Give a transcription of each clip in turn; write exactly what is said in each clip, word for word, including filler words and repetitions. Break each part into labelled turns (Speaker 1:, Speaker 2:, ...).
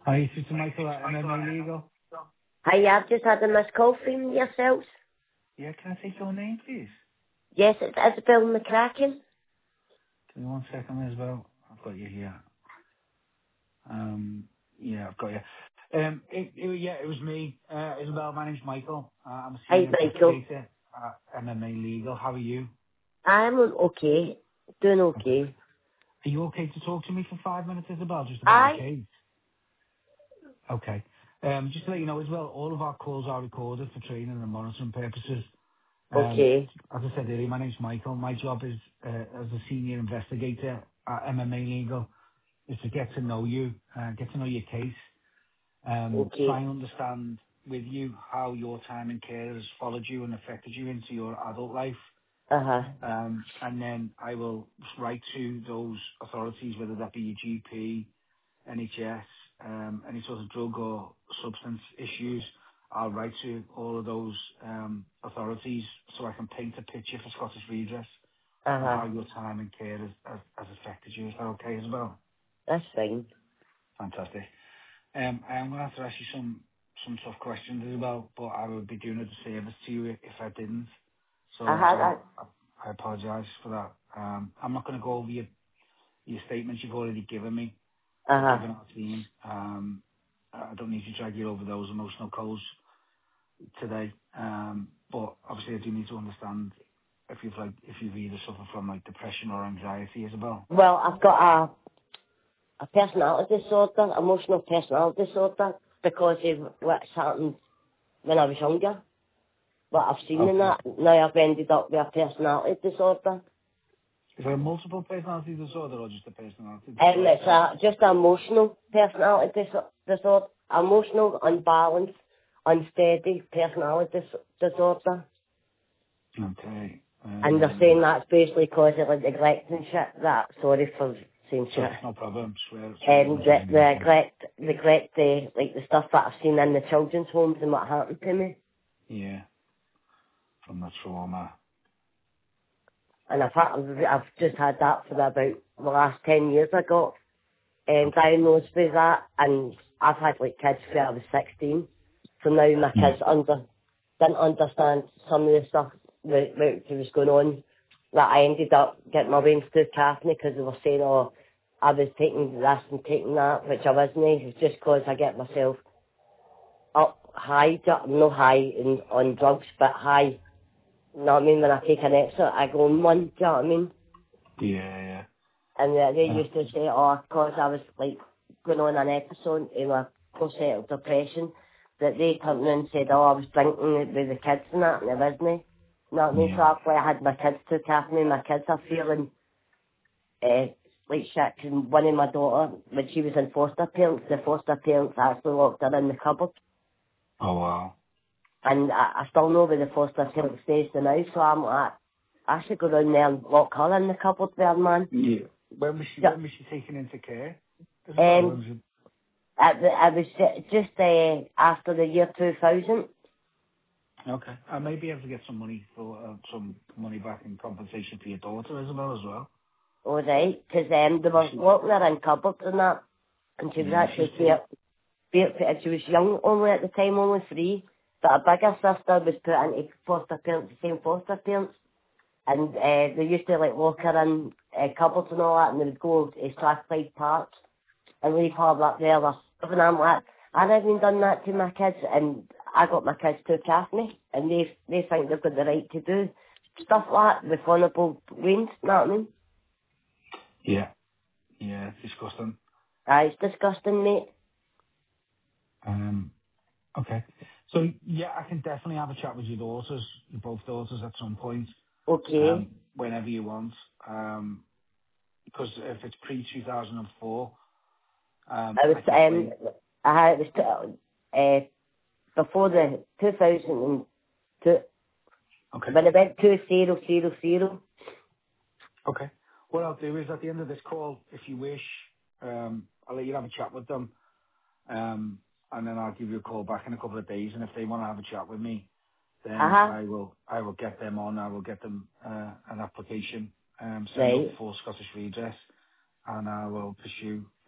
Speaker 1: Hi, it's Mister Michael at M M A Legal.
Speaker 2: Hi, I've just had a missed call from yourselves.
Speaker 1: Yeah, can I take your name, please?
Speaker 2: Yes, it's Isabel McCracken.
Speaker 1: Give me one second as well. I've got you here. Um, yeah, I've got you. Um, it, it, yeah, it was me. Uh, Isabel, my name's Michael. Uh, I'm a
Speaker 2: Hi,
Speaker 1: senior
Speaker 2: Michael.
Speaker 1: investigator at M M A Legal. How are you?
Speaker 2: I'm okay. Doing
Speaker 1: Okay.
Speaker 2: okay.
Speaker 1: Are you okay to talk to me for five minutes, Isabel, just about your
Speaker 2: Aye?
Speaker 1: case? Okay. Um, just to let you know as well, all of our calls are recorded for training and monitoring purposes. Um,
Speaker 2: Okay.
Speaker 1: as I said earlier, my name's Michael. My job is uh, as a senior investigator at M M A Legal is to get to know you, uh, get to know your case, um, try
Speaker 2: Okay.
Speaker 1: and understand with you how your time in care has followed you and affected you into your adult life.
Speaker 2: Uh-huh.
Speaker 1: Um, and then I will write to those authorities, whether that be your G P, N H S, um, any sort of drug or substance issues. I'll write to all of those um, authorities so I can paint a picture for Scottish Redress on
Speaker 2: Uh-huh.
Speaker 1: how your time in care has, has, has affected you. Is that okay as well?
Speaker 2: That's fine.
Speaker 1: Fantastic. Um, I am going to have to ask you some, some tough questions as well, but I would be doing a disservice to you if I didn't. So
Speaker 2: Uh-huh.
Speaker 1: I,
Speaker 2: That,
Speaker 1: I, I apologise for that. Um, I'm not going to go over your, your statements you've already given me or
Speaker 2: uh-huh.
Speaker 1: given our team. Um, I don't need to drag you over those emotional coals today. Um, but obviously I do need to understand if you've like if you've either suffered from like depression or anxiety, Isabel.
Speaker 2: Well, I've got a, a personality disorder, emotional personality disorder, because of what's happened when I was younger. What I've seen in
Speaker 1: Okay.
Speaker 2: that, now I've ended up with a personality disorder.
Speaker 1: Is there a multiple personality disorder or just a personality
Speaker 2: Um,
Speaker 1: disorder?
Speaker 2: it's a, just an emotional personality dis- disorder, emotional, unbalanced, unsteady personality dis- disorder.
Speaker 1: Okay.
Speaker 2: And they're
Speaker 1: Um,
Speaker 2: saying that's basically because of like neglect and shit. That, sorry for saying
Speaker 1: so
Speaker 2: shit.
Speaker 1: it's no problem. Swear, swear as
Speaker 2: Um,
Speaker 1: much as
Speaker 2: the,
Speaker 1: you
Speaker 2: the
Speaker 1: need to.
Speaker 2: neglect, neglect the, like the stuff that I've seen in the children's homes and what happened to me.
Speaker 1: Yeah, from the trauma.
Speaker 2: And I've, had, I've I've just had that for about the last ten years I got um,
Speaker 1: Okay.
Speaker 2: diagnosed with that, and I've had like kids when I was sixteen. So now my
Speaker 1: Yeah.
Speaker 2: kids under didn't understand some of the stuff that, that was going on. That I ended up getting my veins tooth catheter because they were saying, oh, I was taking this and taking that, which I wasn't. It's just because I get myself up high, do- I'm not high in, on drugs, but high. You know what I mean? When I take an extra, I go on one. Do you know what I mean?
Speaker 1: Yeah,
Speaker 2: And uh, they
Speaker 1: yeah. Uh,
Speaker 2: used to say, oh, because I was like going on an episode in a postnatal depression, that they turned around and said, oh, I was drinking with the kids and that, and it wasn't. You know what I mean? So
Speaker 1: yeah.
Speaker 2: after I had my kids took after me, my kids are feeling uh, like shit. And one of my daughter, when she was in foster parents, the foster parents actually locked her in the cupboard.
Speaker 1: Oh wow.
Speaker 2: And I, I still know where the foster parents stays now, so I'm like, I should go down there and lock her in the cupboard there, man.
Speaker 1: Yeah. When was she?
Speaker 2: So,
Speaker 1: When was she taken into care? As well. When
Speaker 2: um,
Speaker 1: was it?
Speaker 2: I, I was ju- just uh, after the year two thousand.
Speaker 1: Okay. I may be able to get some money for uh, some money back in compensation for your daughter, Isabel, as well.
Speaker 2: All right, because um, they
Speaker 1: Is
Speaker 2: were
Speaker 1: she?
Speaker 2: locking her in cupboards and that, and she was
Speaker 1: Yeah, she's
Speaker 2: actually
Speaker 1: too.
Speaker 2: fair, fair, she was young only at the time, only three, but her bigger sister was put into foster parents, the same foster parents, and uh, they used to like lock her in uh, cupboards and all that, and they would go to Strathclyde Park and leave her up there or something. And I'm like, I haven't even done that to my kids, and I got my kids to off me, and they they think they've got the right to do stuff like that with vulnerable weans, you know what I mean?
Speaker 1: Yeah. Yeah, it's disgusting.
Speaker 2: Ah, it's disgusting, mate.
Speaker 1: Um. Okay. So yeah, I can definitely have a chat with your daughters, your both daughters, at some point,
Speaker 2: Okay.
Speaker 1: um, whenever you want. Um, because if it's pre two thousand four, um,
Speaker 2: I was,
Speaker 1: I
Speaker 2: um,
Speaker 1: definitely.
Speaker 2: I had, it was, uh, before the two thousand two,
Speaker 1: Okay.
Speaker 2: when I went two zero zero zero.
Speaker 1: Okay. What I'll do is at the end of this call, if you wish, um, I'll let you have a chat with them, um, and then I'll give you a call back in a couple of days. And if they want to have a chat with me, then
Speaker 2: Uh-huh.
Speaker 1: I will I will get them on. I will get them uh, an application, um, send up
Speaker 2: Right.
Speaker 1: for Scottish Redress, and I will pursue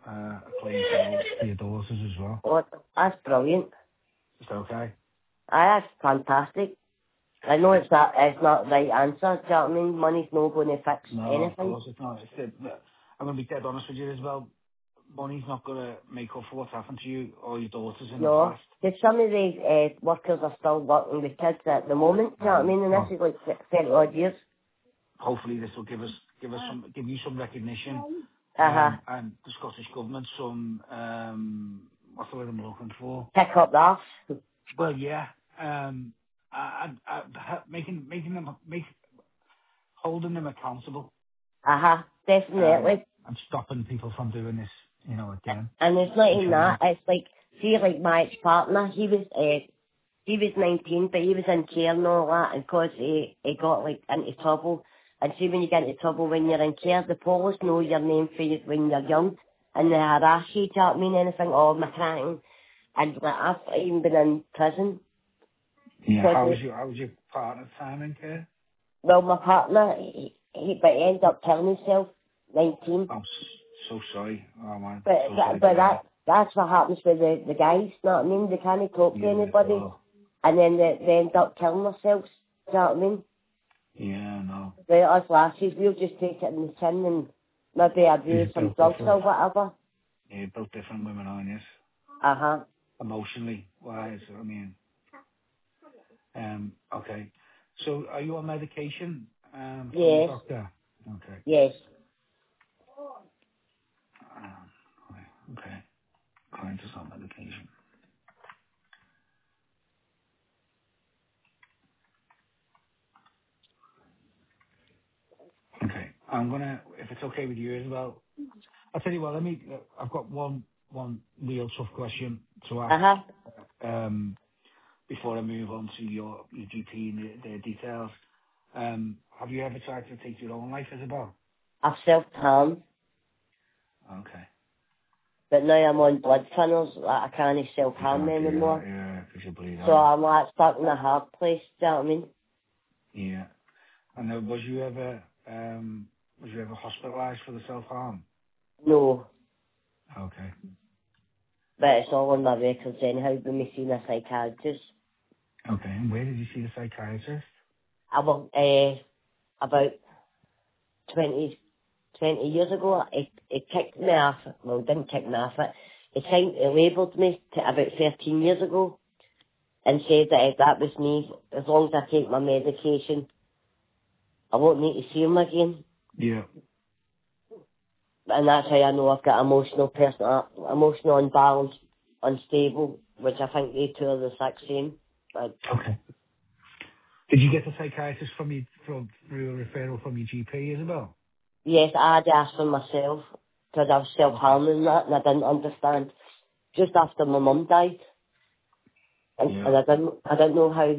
Speaker 1: uh, a claim for those for your daughters as well.
Speaker 2: Oh, that's brilliant.
Speaker 1: Is that okay?
Speaker 2: Aye, that's fantastic. I know it's not, it's not the right answer, do you know what I mean? Money's not going to fix
Speaker 1: No, of
Speaker 2: anything.
Speaker 1: course it's not. It's the, the- I'm going to be dead honest with you as well. Money's not going to make up for what's happened to you or your daughters in the
Speaker 2: No.
Speaker 1: past.
Speaker 2: Because some of the uh, workers are still working with kids at the moment, do you know what I
Speaker 1: Um,
Speaker 2: mean? And
Speaker 1: well,
Speaker 2: this is like thirty odd years.
Speaker 1: hopefully this will give us give us some give you some recognition,
Speaker 2: Uh-huh.
Speaker 1: um, and the Scottish government some um, what's the word I'm looking for?
Speaker 2: Pick up the arse.
Speaker 1: Well, yeah, um, and, and, and making making them make holding them accountable,
Speaker 2: Uh-huh.
Speaker 1: um,
Speaker 2: Definitely.
Speaker 1: and stopping people from doing this, you know, again.
Speaker 2: And it's not
Speaker 1: Which
Speaker 2: even
Speaker 1: I
Speaker 2: that.
Speaker 1: know.
Speaker 2: It's like, see, like my ex-partner, he was, uh, he was nineteen, but he was in care and all that, and cause he, he got like into trouble. And see, when you get into trouble when you're in care, the police know your name for you when you're young, and they harass you, do you know what I mean? Anything, oh, my crying. And like, I've even been in prison.
Speaker 1: Yeah,
Speaker 2: Cause
Speaker 1: how was
Speaker 2: it,
Speaker 1: your how was your partner time in care?
Speaker 2: well, my partner, he, he, but he ended up killing himself, nineteen.
Speaker 1: I'm s- so sorry. Oh man,
Speaker 2: But,
Speaker 1: so
Speaker 2: that,
Speaker 1: sorry to
Speaker 2: but
Speaker 1: hear
Speaker 2: that,
Speaker 1: that.
Speaker 2: that's what happens with the, the guys, you know what I mean? They can't talk to
Speaker 1: Yeah,
Speaker 2: anybody,
Speaker 1: well,
Speaker 2: and then they, they end up killing themselves, do you know what I mean?
Speaker 1: yeah, no.
Speaker 2: But us lasses, we'll just take it in the chin and maybe
Speaker 1: You're
Speaker 2: abuse some
Speaker 1: built
Speaker 2: drugs
Speaker 1: different.
Speaker 2: or whatever.
Speaker 1: Yeah, you're built different women, aren't you?
Speaker 2: Uh-huh.
Speaker 1: Emotionally wise, I mean. Um, okay. So are you on medication um, from your
Speaker 2: Yes,
Speaker 1: doctor? Okay.
Speaker 2: yes.
Speaker 1: Um, right, okay. Client is on medication. Okay. I'm gonna, if it's okay with you as well, I'll tell you what. Let me. uh, I've got one one real tough question to ask
Speaker 2: Uh-huh.
Speaker 1: um, before I move on to your your G P and the, the details. Um, have you ever tried to take your own life, Isabel?
Speaker 2: I've self-harmed,
Speaker 1: Okay.
Speaker 2: but now I'm on blood thinners, like I can't
Speaker 1: You
Speaker 2: self-harm
Speaker 1: can't do that,
Speaker 2: anymore.
Speaker 1: yeah, because you bleed
Speaker 2: So
Speaker 1: out.
Speaker 2: I'm like stuck in a hard place, do you know what I mean?
Speaker 1: Yeah. And uh, was you ever um was you ever hospitalised for the self harm?
Speaker 2: No,
Speaker 1: Okay.
Speaker 2: but it's all on my records anyhow, when we seen a psychiatrist.
Speaker 1: Okay. And where did you see the psychiatrist?
Speaker 2: I was, uh, about twenty twenty years ago, it, it kicked me off, well, it didn't kick me off it, it, signed, it labelled me to about thirteen years ago and said that if that was me, as long as I take my medication, I won't need to see him again.
Speaker 1: Yeah.
Speaker 2: And that's how I know I've got emotional person, emotional unbalanced, unstable, which I think they two are the exact same. But
Speaker 1: Okay. Did you get the psychiatrist from you from through a referral from your G P, Isabel?
Speaker 2: yes, I had asked for myself, because I was
Speaker 1: Okay.
Speaker 2: self-harming that and I didn't understand. Just after my mum died, and,
Speaker 1: Yeah.
Speaker 2: and I didn't, I didn't know how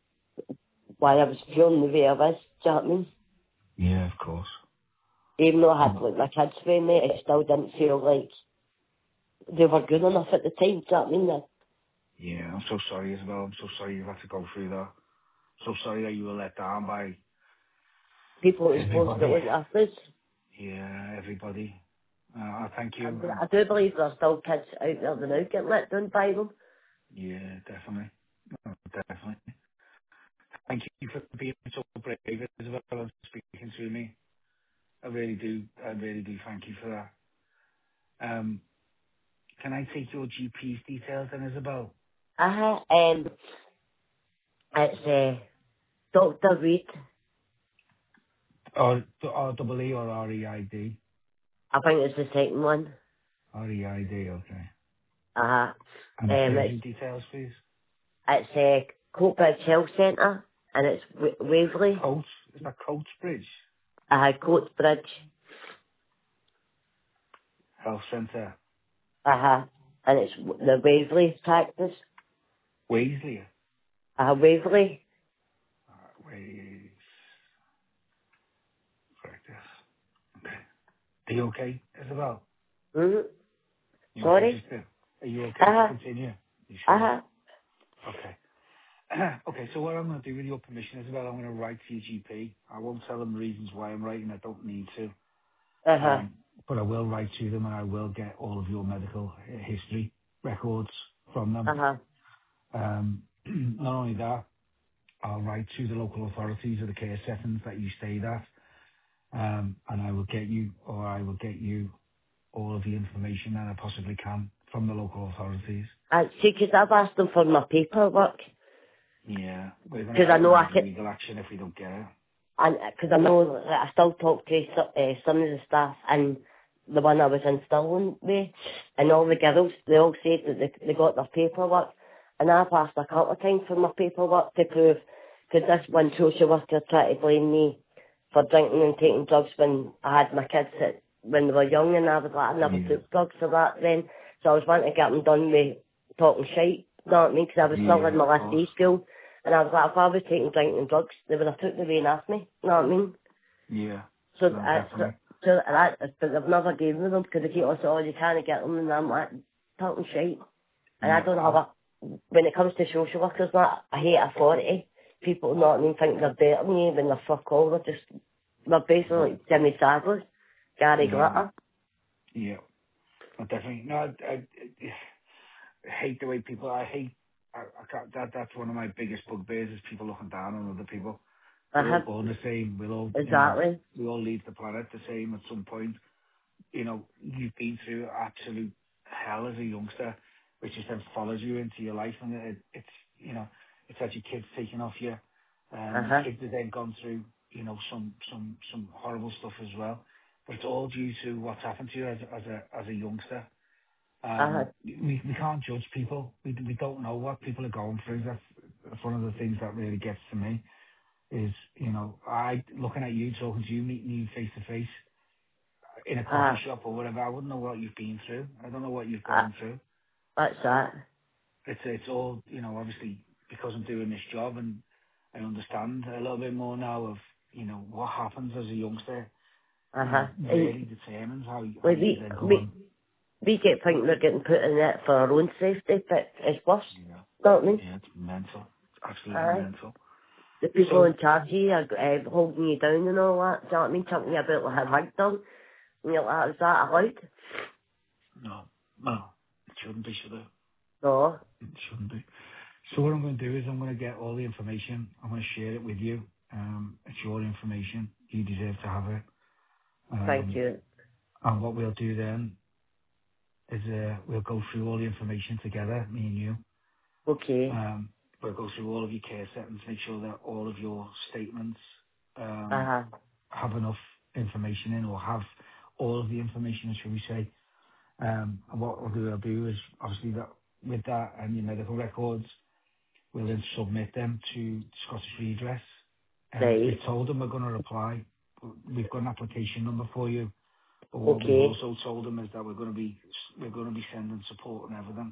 Speaker 2: why I was feeling the way I was, do you know what I mean?
Speaker 1: Yeah, of course.
Speaker 2: Even though I had
Speaker 1: Um,
Speaker 2: like my kids with me, it still didn't feel like they were good enough at the time, do you know what I mean? The
Speaker 1: yeah, I'm so sorry, Isabel. I'm so sorry you had to go through that. So sorry that you were let down by
Speaker 2: people who were supposed to
Speaker 1: everybody.
Speaker 2: look after us.
Speaker 1: Yeah, everybody. Uh, I thank
Speaker 2: I,
Speaker 1: you.
Speaker 2: do-
Speaker 1: And
Speaker 2: I do believe there are still kids out there that now get let down by them.
Speaker 1: yeah, definitely. No, definitely. Thank you for being so brave as well and speaking to me. I really do. I really do thank you for that. Um, can I take your G P's details then, Isabel?
Speaker 2: Uh-huh, um, it's uh, Doctor Reid,
Speaker 1: Or R double E or R E I D?
Speaker 2: I think it's the second one.
Speaker 1: R E I D, okay.
Speaker 2: Uh-huh,
Speaker 1: And the
Speaker 2: um, it's,
Speaker 1: surgery details, please.
Speaker 2: it's uh, Coatbridge Health Centre, and it's w- Waverley,
Speaker 1: Coach, is that Coach Bridge
Speaker 2: uh, Coatbridge,
Speaker 1: Health Centre?
Speaker 2: uh-huh, and it's w- the Waverley practice,
Speaker 1: Waisley.
Speaker 2: uh, Waverley.
Speaker 1: Uh, Ways. Practice. Okay. Are you okay, Isabel?
Speaker 2: Mm-hmm.
Speaker 1: You okay
Speaker 2: Sorry?
Speaker 1: just to, are you okay to
Speaker 2: Uh-huh,
Speaker 1: continue? You sure?
Speaker 2: uh-huh.
Speaker 1: Okay. Okay, so what I'm going to do with your permission, Isabel, I'm going to write to your G P. I won't tell them the reasons why I'm writing. I don't need to.
Speaker 2: Uh-huh.
Speaker 1: Um, but I will write to them and I will get all of your medical uh, history records from them.
Speaker 2: Uh-huh.
Speaker 1: Um, not only that, I'll write to the local authorities of the care settings that you stayed at, um, and I will get you, or I will get you all of the information that I possibly can from the local authorities.
Speaker 2: Uh, see, because I've asked them for my paperwork,
Speaker 1: Yeah, we're going to
Speaker 2: because
Speaker 1: have
Speaker 2: I
Speaker 1: to
Speaker 2: know
Speaker 1: go
Speaker 2: I
Speaker 1: into
Speaker 2: can,
Speaker 1: legal action if we don't get it.
Speaker 2: and because I know that I still talk to so- uh, some of the staff and the one I was installing with, and all the girls, they all said that they, they got their paperwork, and I've asked a couple of times for my paperwork to prove, because this one social worker tried to blame me for drinking and taking drugs when I had my kids at, when they were young, and I was like, I never
Speaker 1: Yeah,
Speaker 2: took drugs for that then, so I was wanting to get them done with talking shite, you know what I mean, because I was still in
Speaker 1: yeah,
Speaker 2: my
Speaker 1: of
Speaker 2: last
Speaker 1: course.
Speaker 2: day school, and I was like, if I was taking drinking and drugs, they would have took the rain off me, you know what I mean?
Speaker 1: Yeah,
Speaker 2: So,
Speaker 1: no,
Speaker 2: uh, so,
Speaker 1: definitely.
Speaker 2: so that, but I've never given them because they keep on saying, oh, you can't get them, and I'm like, talking shite. And I
Speaker 1: Yeah,
Speaker 2: don't have
Speaker 1: I'll,
Speaker 2: a, when it comes to social workers, that, I hate authority. People not even think they're better than you when they're fuck all, they're just, they're basically like Jimmy Savile, Gary
Speaker 1: yeah,
Speaker 2: Glitter.
Speaker 1: yeah, no, definitely. No, I, I, I hate the way people, I hate, I, I can't, that, that's one of my biggest bugbears is people looking down on other people.
Speaker 2: I
Speaker 1: We're all
Speaker 2: have,
Speaker 1: born the same. We'll all, you know,
Speaker 2: exactly.
Speaker 1: we all leave the planet the same at some point. You know, you've been through absolute hell as a youngster, which just then follows you into your life, and it, it's, you know, it's like your kids taking off you. Um, your
Speaker 2: Uh-huh,
Speaker 1: kids have then gone through, you know, some some some horrible stuff as well. But it's all due to what's happened to you as as a as a youngster.
Speaker 2: uh-huh,
Speaker 1: Um, we we can't judge people. We we don't know what people are going through. That's that's one of the things that really gets to me. Is, you know, I looking at you, talking to you, meeting you face to face in a
Speaker 2: uh-huh,
Speaker 1: coffee shop or whatever. I wouldn't know what you've been through. I don't know what you've
Speaker 2: uh,
Speaker 1: gone through.
Speaker 2: that's that.
Speaker 1: It's it's all, you know, obviously because I'm doing this job and I understand a little bit more now of, you know, what happens as a youngster. You
Speaker 2: Uh-huh.
Speaker 1: know,
Speaker 2: And,
Speaker 1: really determines how you, how
Speaker 2: like,
Speaker 1: you
Speaker 2: we,
Speaker 1: then go
Speaker 2: we,
Speaker 1: on.
Speaker 2: we get thinking we're getting put in it for our own safety, but it's worse.
Speaker 1: Yeah,
Speaker 2: Know what I mean?
Speaker 1: yeah, it's mental. It's absolutely
Speaker 2: Aye.
Speaker 1: mental.
Speaker 2: The people
Speaker 1: So
Speaker 2: in charge of you are uh, holding you down and all that. Do you know what I mean? Talking about like a hug done. And you're like, is that allowed?
Speaker 1: no, no, it shouldn't be, should it?
Speaker 2: No.
Speaker 1: It shouldn't be. So what I'm going to do is I'm going to get all the information. I'm going to share it with you. Um, it's your information. You deserve to have it.
Speaker 2: Thank
Speaker 1: Um,
Speaker 2: you.
Speaker 1: and what we'll do then is uh, we'll go through all the information together, me and you.
Speaker 2: Okay.
Speaker 1: Um, we'll go through all of your care settings, make sure that all of your statements um,
Speaker 2: Uh-huh.
Speaker 1: have enough information in, or have all of the information, shall we say. Um, and what we'll do, I'll do is obviously that with that and your medical records, we'll then submit them to Scottish Redress. Um, we've
Speaker 2: Right.
Speaker 1: told them we're going to reply. We've got an application number for you. But what we've
Speaker 2: Okay.
Speaker 1: also told them is that we're going to be we're going to be sending support and evidence,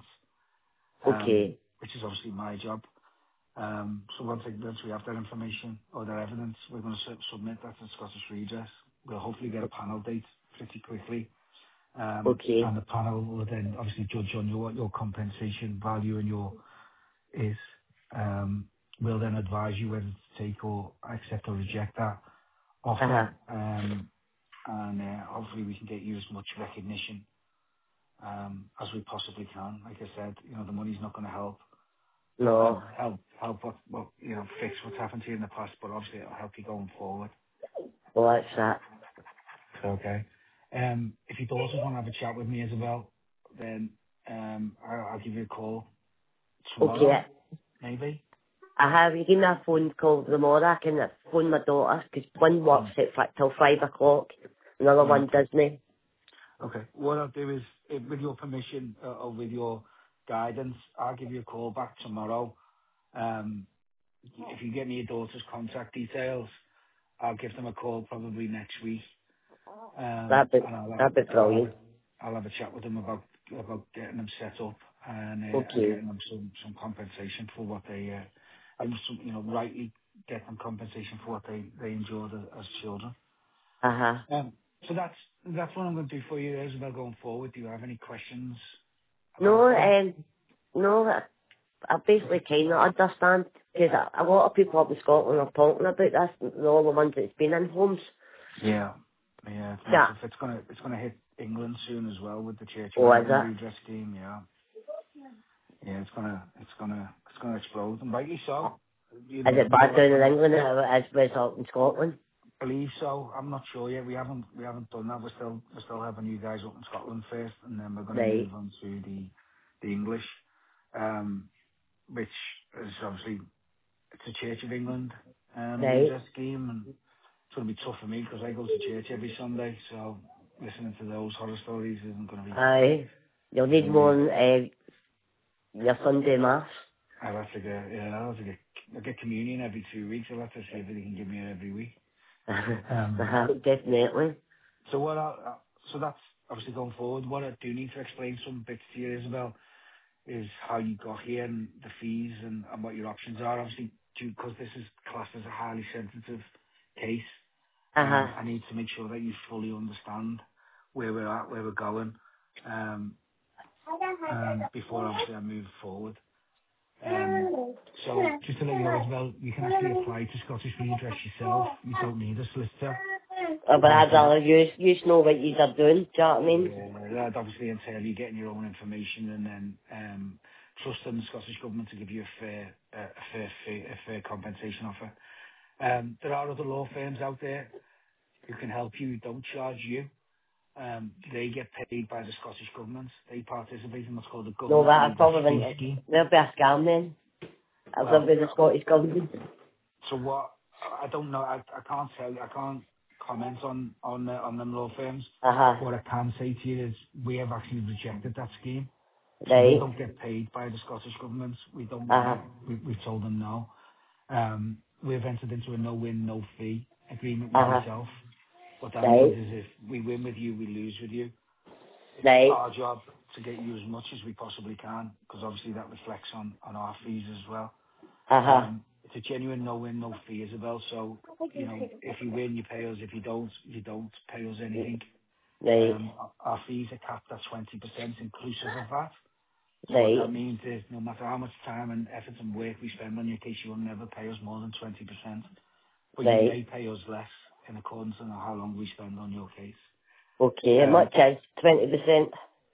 Speaker 1: um,
Speaker 2: Okay.
Speaker 1: which is obviously my job. Um, so once, I, once we have that information or that evidence, we're going to su- submit that to Scottish Redress. We'll hopefully get a panel date pretty quickly, um,
Speaker 2: Okay.
Speaker 1: and the panel will then obviously judge on your what your compensation value and your is. Um, we'll then advise you whether to take or accept or reject that
Speaker 2: Uh-huh.
Speaker 1: offer, um, and uh, hopefully we can get you as much recognition um, as we possibly can. Like I said, you know, the money's not going to help, but
Speaker 2: No.
Speaker 1: help, help, help what, what, you know, fix what's happened to you in the past, but obviously it'll help you going forward.
Speaker 2: Well, that's that.
Speaker 1: Okay. Um, if your daughters want to have a chat with me as well, then um, I'll, I'll give you a call
Speaker 2: Okay.
Speaker 1: tomorrow, maybe.
Speaker 2: I have, you give me a phone call tomorrow, I can phone my daughter, because one works
Speaker 1: Mm.
Speaker 2: at fi- till five o'clock, another one
Speaker 1: Okay.
Speaker 2: doesn't.
Speaker 1: Okay. What I'll do is, if, with your permission uh, or with your guidance, I'll give you a call back tomorrow. Um, if you get me your daughter's contact details, I'll give them a call probably next week, um,
Speaker 2: That'd be,
Speaker 1: and I'll have
Speaker 2: that'd be
Speaker 1: I'll have
Speaker 2: brilliant.
Speaker 1: a, I'll have a chat with them about about getting them set up and uh, and
Speaker 2: Okay.
Speaker 1: getting them some some compensation for what they uh, and some, you know, rightly get them compensation for what they they endured as, as children.
Speaker 2: Uh-huh.
Speaker 1: Um, so that's that's what I'm going to do for you, Isabel, going forward. Do you have any questions
Speaker 2: No,
Speaker 1: about them?
Speaker 2: um, no, I, I basically kind of understand, because a, a lot of people up in Scotland are talking about this, and all the ones that's been in homes.
Speaker 1: Yeah. Yeah, it's
Speaker 2: Yeah.
Speaker 1: massive. It's gonna it's gonna hit England soon as well with the Church of
Speaker 2: Oh, is
Speaker 1: England
Speaker 2: it?
Speaker 1: redress scheme. Yeah, yeah, it's gonna it's gonna it's gonna explode, and rightly so. You
Speaker 2: Is
Speaker 1: know,
Speaker 2: it
Speaker 1: more
Speaker 2: bad down
Speaker 1: like
Speaker 2: in
Speaker 1: when
Speaker 2: England as it is up in Scotland?
Speaker 1: I believe so. I'm not sure yet. We haven't we haven't done that. We're still we're still having you guys up in Scotland first, and then we're going to
Speaker 2: Right.
Speaker 1: move on to the the English, um, which is obviously it's a Church of England um,
Speaker 2: Right.
Speaker 1: redress scheme, and it's going to be tough for me because I go to church every Sunday, so listening to those horror stories isn't going to be
Speaker 2: Aye. You'll need
Speaker 1: isn't going to
Speaker 2: more
Speaker 1: be.
Speaker 2: on uh, your Sunday mass.
Speaker 1: I'll have to get yeah, I'll have to get I get communion every two weeks. I'll have to see if they can give me it every week. Um,
Speaker 2: Uh-huh, definitely.
Speaker 1: so what? I, uh, so that's obviously going forward. What I do need to explain some bits to you, Isabel, is how you got here and the fees and, and what your options are. Obviously, because this is classed as a highly sensitive case,
Speaker 2: Uh-huh.
Speaker 1: um, I need to make sure that you fully understand where we're at, where we're going, um, um, before obviously I move forward. Um, so just to let you know as well, you can actually apply to Scottish Redress yourself. You don't need a solicitor.
Speaker 2: Uh, but I'd
Speaker 1: Obviously,
Speaker 2: rather you, you know what you are doing, do you know what I mean?
Speaker 1: yeah, that obviously entail you getting your own information and then um, trusting the Scottish Government to give you a fair, uh, a fair, fee, a fair compensation offer. Um, there are other law firms out there who can help you, who don't charge you. Um, they get paid by the Scottish Government. They participate in what's called the
Speaker 2: No,
Speaker 1: Government
Speaker 2: that I'd
Speaker 1: Redress
Speaker 2: probably
Speaker 1: Fee
Speaker 2: been,
Speaker 1: Scheme.
Speaker 2: there'll be a scam then. I've lived
Speaker 1: Well,
Speaker 2: with the Scottish Government.
Speaker 1: so what? I don't know. I, I can't tell you. I can't comment on on uh, on them law firms.
Speaker 2: Uh-huh.
Speaker 1: What I can say to you is we have actually rejected that scheme. So we
Speaker 2: Right.
Speaker 1: don't get paid by the Scottish Government. We don't want
Speaker 2: Uh-huh.
Speaker 1: it. We, we've told them no. Um, we've entered into a no-win, no-fee agreement with
Speaker 2: Uh-huh.
Speaker 1: yourself. What that means
Speaker 2: Right.
Speaker 1: is if we win with you, we lose with you. It's
Speaker 2: Right.
Speaker 1: our job to get you as much as we possibly can, because obviously that reflects on, on our fees as well.
Speaker 2: Uh-huh.
Speaker 1: Um, it's a genuine no-win, no-fee, Isabel. So, you know, if you win, you pay us. If you don't, you don't pay us anything.
Speaker 2: Right.
Speaker 1: Um, our our fees are capped at twenty percent inclusive of that. So what that
Speaker 2: Right.
Speaker 1: means is no matter how much time and effort and work we spend on your case, you will never pay us more than twenty percent. But you
Speaker 2: Right.
Speaker 1: may pay us less in accordance to how long we spend on your case.
Speaker 2: Okay, how
Speaker 1: Um,
Speaker 2: much is twenty percent?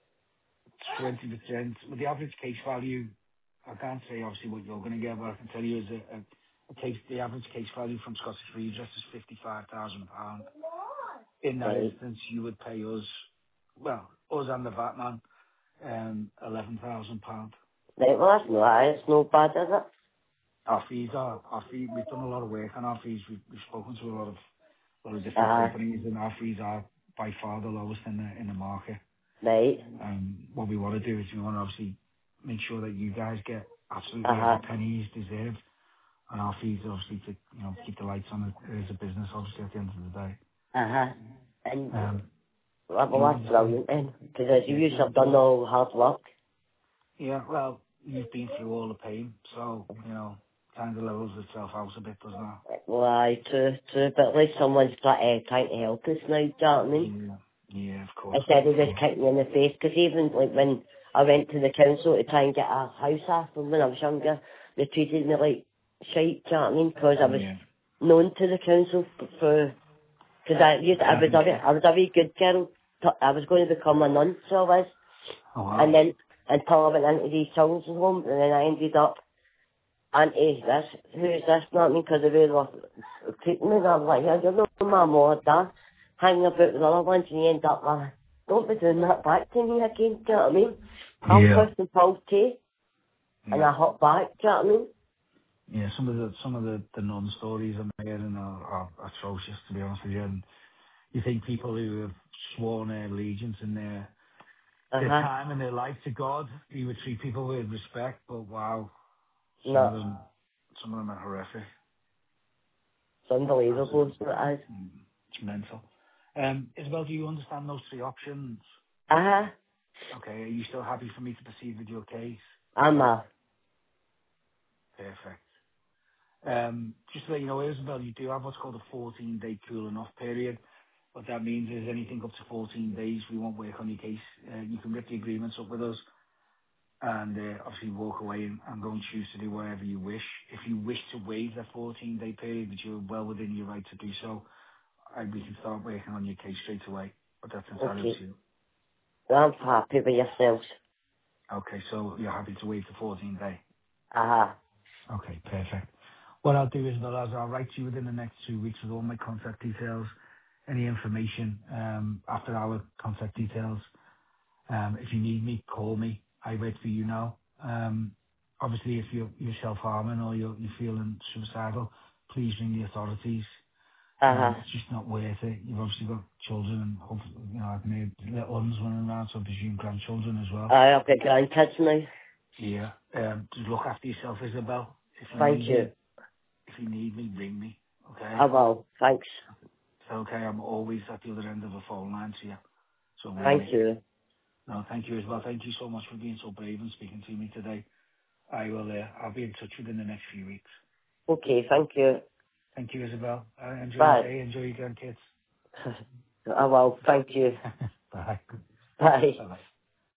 Speaker 1: twenty percent, with the average case value, I can't say obviously what you're going to get, but I can tell you is a, a, a case, the average case value from Scottish Redress is fifty-five thousand pounds. In that
Speaker 2: Right.
Speaker 1: instance, you would pay us, well, us and the V A T man, um, eleven thousand pounds.
Speaker 2: Right, well that's not, it's no bad, is it?
Speaker 1: Our fees are, our fee, we've done a lot of work on our fees. We've, we've spoken to a lot of, a lot of different
Speaker 2: Uh-huh.
Speaker 1: companies, and our fees are by far the lowest in the, in the market.
Speaker 2: Right.
Speaker 1: Um, what we want to do is we want to obviously make sure that you guys get absolutely
Speaker 2: Uh-huh.
Speaker 1: every penny you deserve, and our fees obviously to, you know, keep the lights on. It is a business, obviously, at the end of the day.
Speaker 2: Uh-huh. And,
Speaker 1: Um,
Speaker 2: well,
Speaker 1: do you
Speaker 2: well that's
Speaker 1: understand?
Speaker 2: brilliant then. Because you
Speaker 1: Yeah.
Speaker 2: used to have done all the hard work.
Speaker 1: Yeah, well, you've been through all the pain, so, you know, kind of levels itself out a bit, doesn't it?
Speaker 2: Well, aye, true, true, but at least someone's try, uh, trying to help us now, do you know what I mean?
Speaker 1: Yeah. Yeah, of course.
Speaker 2: Instead of
Speaker 1: Of
Speaker 2: just
Speaker 1: course.
Speaker 2: kicking you in the face, because even like when I went to the council to try and get a house after when I was younger, they treated me like shite, do you know what I mean? Because I was
Speaker 1: Yeah.
Speaker 2: known to the council f- for, because I used, I was a wee, I was a wee good girl. T- I was going to become a nun, so I was.
Speaker 1: Oh,
Speaker 2: And
Speaker 1: wow.
Speaker 2: then, until I went into these children's homes, and then I ended up, auntie, this, who's this, not me, because the way they were treating me, and I was like, I don't know, my mom or dad, hanging about with other ones, and you end up like, don't be doing that back to me again, do you know what I mean? I'll
Speaker 1: Yeah.
Speaker 2: push the pulse too, and
Speaker 1: Yeah.
Speaker 2: I hop back, do you know what I mean?
Speaker 1: Yeah, some of the some of the, the non stories I'm hearing are, are atrocious, to be honest with you. And you think people who have sworn their allegiance and their their
Speaker 2: Uh-huh.
Speaker 1: time and their life to God, you would treat people with respect, but wow, some of
Speaker 2: No,
Speaker 1: them some of them are horrific.
Speaker 2: it's unbelievable,
Speaker 1: Absolutely,
Speaker 2: so it is.
Speaker 1: mm, it's mental. Um, Isabel, do you understand those three options?
Speaker 2: Uh-huh.
Speaker 1: Okay, are you still happy for me to proceed with your case?
Speaker 2: I'm a,
Speaker 1: Perfect. Um, just to let you know, Isabel, you do have what's called a fourteen-day cooling off period. What that means is anything up to fourteen days, we won't work on your case. Uh, you can rip the agreements up with us and uh, obviously walk away and, and go and choose to do whatever you wish. If you wish to waive that fourteen-day period, which you're well within your right to do so, I, we can start working on your case straight away. But that's entirely up
Speaker 2: Okay.
Speaker 1: to you.
Speaker 2: I'm happy with yourselves.
Speaker 1: Okay, so you're happy to wait the fourteen day?
Speaker 2: Uh-huh.
Speaker 1: Okay, perfect. What I'll do is, well, as I'll write to you within the next two weeks with all my contact details, any information um, after our contact details. Um, if you need me, call me. I wait for you now. Um, obviously, if you're, you're self-harming or you're, you're feeling suicidal, please ring the authorities.
Speaker 2: Uh-huh.
Speaker 1: Um, it's just not worth it. You've obviously got children and hopefully, you know, I've made little ones running around, so I presume grandchildren as well.
Speaker 2: I have got grandkids now.
Speaker 1: Yeah. Um, just look after yourself, Isabel. If you
Speaker 2: Thank
Speaker 1: need
Speaker 2: you.
Speaker 1: me, if you need me, ring me.
Speaker 2: I
Speaker 1: Okay?
Speaker 2: will. Thanks.
Speaker 1: It's okay. I'm always at the other end of the phone line to you. So ring
Speaker 2: Thank
Speaker 1: me.
Speaker 2: you.
Speaker 1: No, thank you as well. Thank you so much for being so brave and speaking to me today. I will, uh, I'll be in touch within the next few weeks.
Speaker 2: Okay, thank you.
Speaker 1: Thank you, Isabel. Uh, enjoy your
Speaker 2: Bye.
Speaker 1: day. Enjoy your grandkids.
Speaker 2: I will. Thank you.
Speaker 1: Bye.
Speaker 2: Bye.
Speaker 1: Bye-bye.